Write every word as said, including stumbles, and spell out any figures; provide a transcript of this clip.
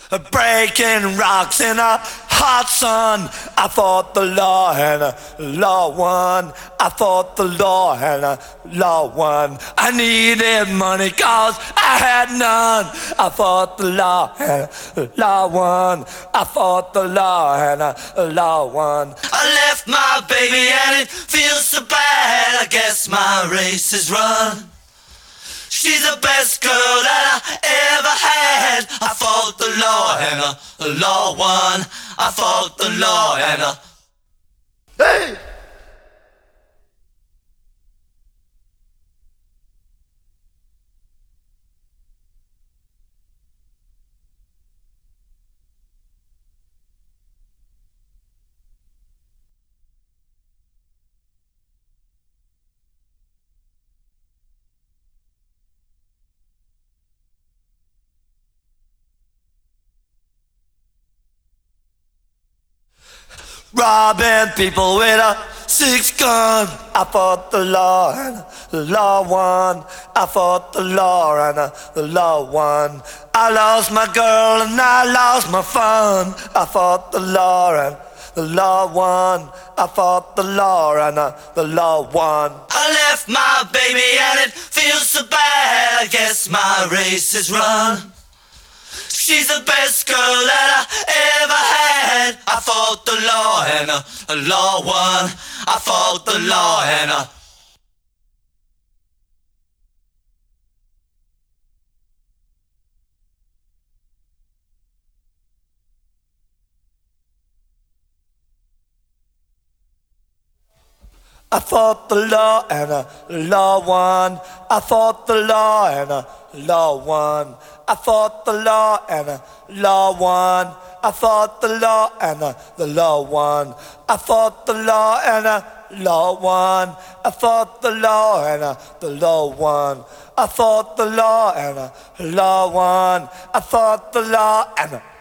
Breaking rocks in a hot sun. I fought the law and the law won. I fought the law and the law won. I needed money cause I had none. I fought the law and the law won. I fought the law and the law won. I left my baby and it feels so bad. I guess my race is run. She's the best girl that I ever had. I fought the law and uh, the law won. I fought the law and uh... Hey! Robbing people with a six gun. I fought the law and the law won. I fought the law and the law won. I lost my girl and I lost my fun. I fought the law and the law won. I fought the law and the law won. I left my baby and it feels so bad. I guess my race is run. She's the best girl that I ever had. I fought the law and uh, the law won. I fought the law and uh, I fought the law and the law won. I fought the law and the law won. I fought the law and the law won. I fought the law and the law won. I fought the law and the law won. I fought the law and the law won. I fought the law and the law won. I fought the law and the